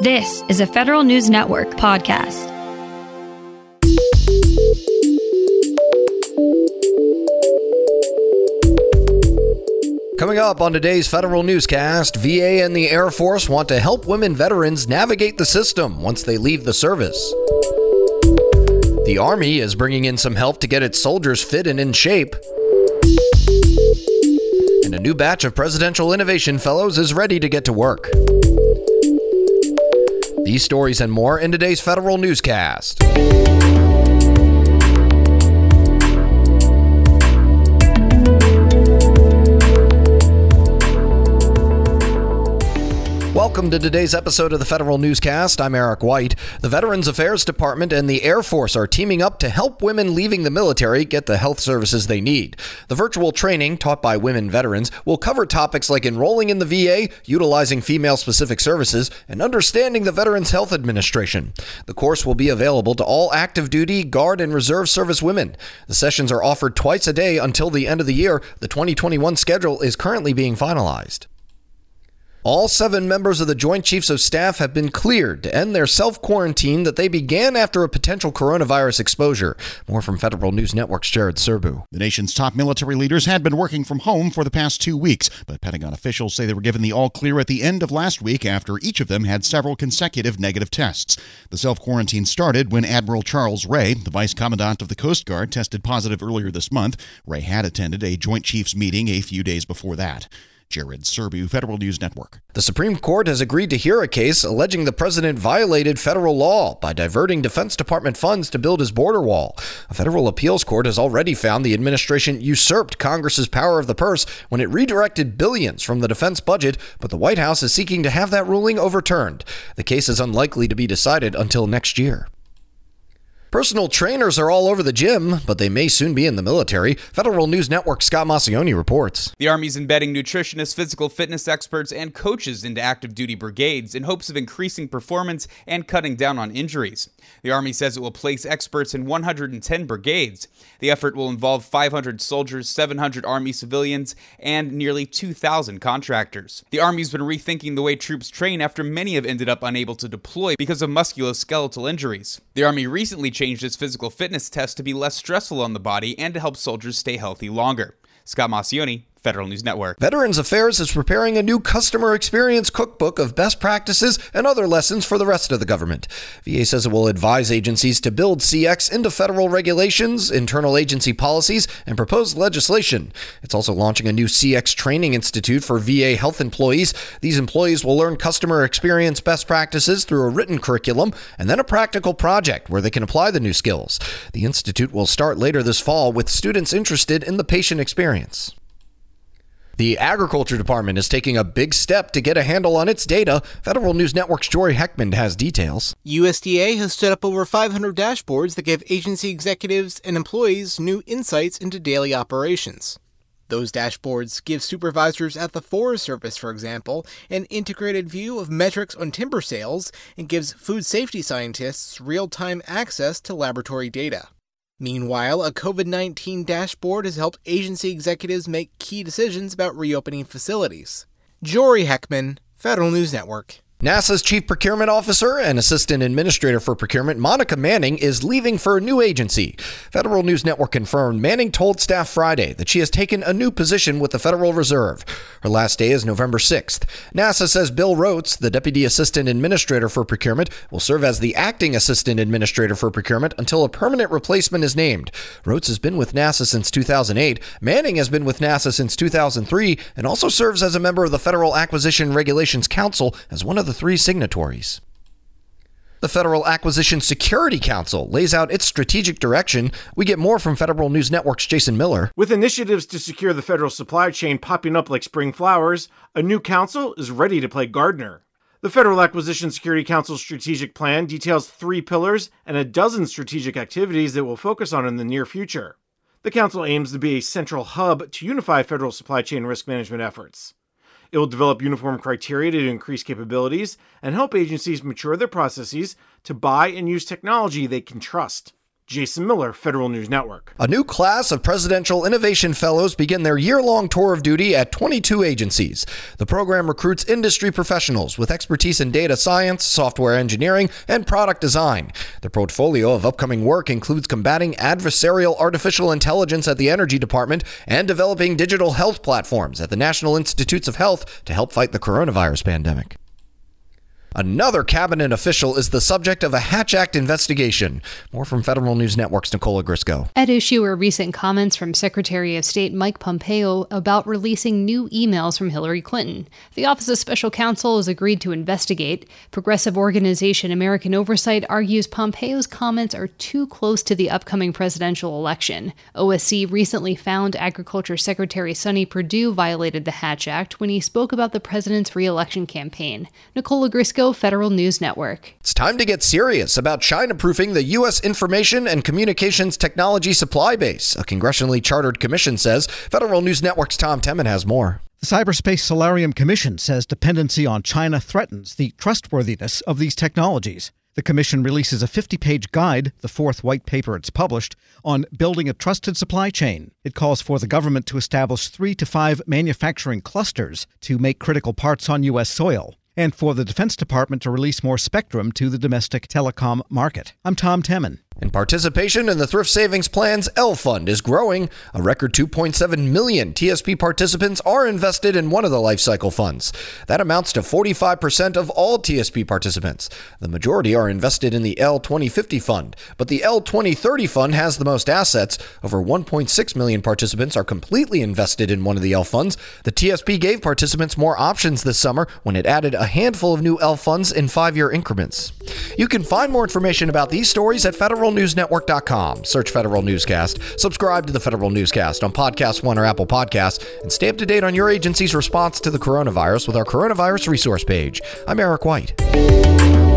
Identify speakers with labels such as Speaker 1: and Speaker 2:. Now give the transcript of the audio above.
Speaker 1: This is a Federal News Network podcast.
Speaker 2: Coming up on today's Federal Newscast, VA and the Air Force want to help women veterans navigate the system once they leave the service. The Army is bringing in some help to get its soldiers fit and in shape. And a new batch of Presidential Innovation Fellows is ready to get to work. These stories and more in today's Federal Newscast. Welcome to today's episode of the Federal Newscast. I'm Eric White. The Veterans Affairs Department and the Air Force are teaming up to help women leaving the military get the health services they need. The virtual training taught by women veterans will cover topics like enrolling in the VA, utilizing female-specific services, and understanding the Veterans Health Administration. The course will be available to all active duty, Guard, and Reserve service women. The sessions are offered twice a day until the end of the year. The 2021 schedule is currently being finalized. All 7 members of the Joint Chiefs of Staff have been cleared to end their self-quarantine that they began after a potential coronavirus exposure. More from Federal News Network's Jared Serbu.
Speaker 3: The nation's top military leaders had been working from home for the past 2 weeks, but Pentagon officials say they were given the all-clear at the end of last week after each of them had several consecutive negative tests. The self-quarantine started when Admiral Charles Ray, the Vice Commandant of the Coast Guard, tested positive earlier this month. Ray had attended a Joint Chiefs meeting a few days before that. Jared Serbu, Federal News Network.
Speaker 2: The Supreme Court has agreed to hear a case alleging the president violated federal law by diverting Defense Department funds to build his border wall. A federal appeals court has already found the administration usurped Congress's power of the purse when it redirected billions from the defense budget, but the White House is seeking to have that ruling overturned. The case is unlikely to be decided until next year. Personal trainers are all over the gym, but they may soon be in the military. Federal News Network's Scott Maucione reports.
Speaker 4: The Army's embedding nutritionists, physical fitness experts, and coaches into active duty brigades in hopes of increasing performance and cutting down on injuries. The Army says it will place experts in 110 brigades. The effort will involve 500 soldiers, 700 Army civilians, and nearly 2,000 contractors. The Army's been rethinking the way troops train after many have ended up unable to deploy because of musculoskeletal injuries. The Army recently changed its physical fitness test to be less stressful on the body and to help soldiers stay healthy longer. Scott Maucione, Federal News Network.
Speaker 2: Veterans Affairs is preparing a new customer experience cookbook of best practices and other lessons for the rest of the government. VA says it will advise agencies to build CX into federal regulations, internal agency policies, and proposed legislation. It's also launching a new CX training institute for VA health employees. These employees will learn customer experience best practices through a written curriculum and then a practical project where they can apply the new skills. The institute will start later this fall with students interested in the patient experience. The Agriculture Department is taking a big step to get a handle on its data. Federal News Network's Jory Heckman has details.
Speaker 5: USDA has stood up over 500 dashboards that give agency executives and employees new insights into daily operations. Those dashboards give supervisors at the Forest Service, for example, an integrated view of metrics on timber sales and gives food safety scientists real-time access to laboratory data. Meanwhile, a COVID-19 dashboard has helped agency executives make key decisions about reopening facilities. Jory Heckman, Federal News Network.
Speaker 2: NASA's Chief Procurement Officer and Assistant Administrator for Procurement, Monica Manning, is leaving for a new agency. Federal News Network confirmed Manning told staff Friday that she has taken a new position with the Federal Reserve. Her last day is November 6th. NASA says Bill Rotes, the Deputy Assistant Administrator for Procurement, will serve as the Acting Assistant Administrator for Procurement until a permanent replacement is named. Rotes has been with NASA since 2008. Manning has been with NASA since 2003 and also serves as a member of the Federal Acquisition Regulations Council as one of the 3 signatories. The Federal Acquisition Security Council lays out its strategic direction. We get more from Federal News Network's Jason Miller.
Speaker 6: With initiatives to secure the federal supply chain popping up like spring flowers, a new council is ready to play gardener. The Federal Acquisition Security Council's strategic plan details 3 pillars and a dozen strategic activities that we'll focus on in the near future. The council aims to be a central hub to unify federal supply chain risk management efforts. It will develop uniform criteria to increase capabilities and help agencies mature their processes to buy and use technology they can trust. Jason Miller, Federal News Network.
Speaker 2: A new class of Presidential Innovation Fellows begin their year-long tour of duty at 22 agencies. The program recruits industry professionals with expertise in data science, software engineering, and product design. Their portfolio of upcoming work includes combating adversarial artificial intelligence at the Energy Department and developing digital health platforms at the National Institutes of Health to help fight the coronavirus pandemic. Another cabinet official is the subject of a Hatch Act investigation. More from Federal News Network's Nicola Grisco.
Speaker 7: At issue are recent comments from Secretary of State Mike Pompeo about releasing new emails from Hillary Clinton. The Office of Special Counsel has agreed to investigate. Progressive organization American Oversight argues Pompeo's comments are too close to the upcoming presidential election. OSC recently found Agriculture Secretary Sonny Perdue violated the Hatch Act when he spoke about the president's re-election campaign. Nicola Grisco, Federal News Network.
Speaker 2: It's time to get serious about China-proofing the U.S. information and communications technology supply base, a congressionally chartered commission says. Federal News Network's Tom Temin has more.
Speaker 8: The Cyberspace Solarium Commission says dependency on China threatens the trustworthiness of these technologies. The commission releases a 50-page guide, the fourth white paper it's published, on building a trusted supply chain. It calls for the government to establish 3 to 5 manufacturing clusters to make critical parts on U.S. soil, and for the Defense Department to release more spectrum to the domestic telecom market. I'm Tom Temin.
Speaker 2: And participation in the Thrift Savings Plan's L Fund is growing. A record 2.7 million TSP participants are invested in one of the life cycle funds. That amounts to 45% of all TSP participants. The majority are invested in the L 2050 fund, but the L 2030 fund has the most assets. Over 1.6 million participants are completely invested in one of the L funds. The TSP gave participants more options this summer when it added a handful of new L funds in 5-year increments. You can find more information about these stories at federalnewsnetwork.com. Search Federal Newscast. Subscribe to the Federal Newscast on Podcast One or Apple Podcasts, and stay up to date on your agency's response to the coronavirus with our coronavirus resource page. I'm Eric White.